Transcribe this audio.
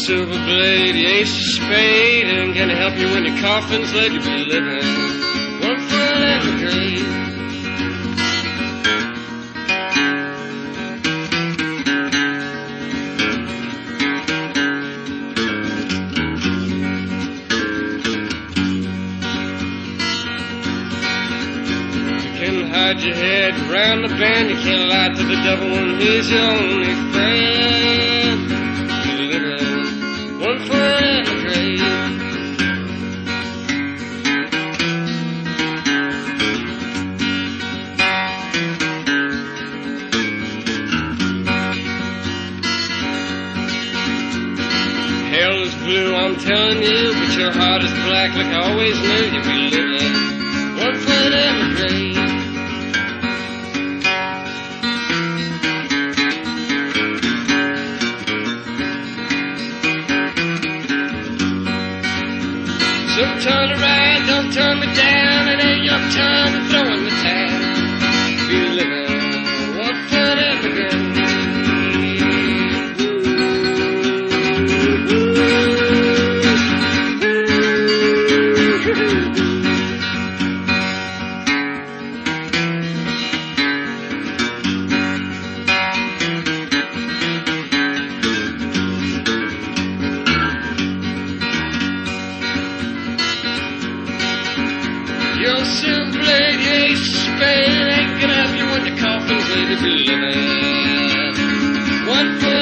silver blade, the ace of spade, and gonna help you when your coffin's laid. You'll be living 1 foot in the grave. Hide your head around the bend. You can't lie to the devil when he's your only friend. You're living 1 foot in the grave. Hell is blue, I'm telling you, but your heart is black like I always knew. You'd be living 1 foot in the grave. So turn around, don't turn me down. It ain't your time to throw in the towel. Be living 1 foot in the grave. Your silver blade, your ace of spade, ain't gonna help you when your coffin's laid. You'll be living 1 foot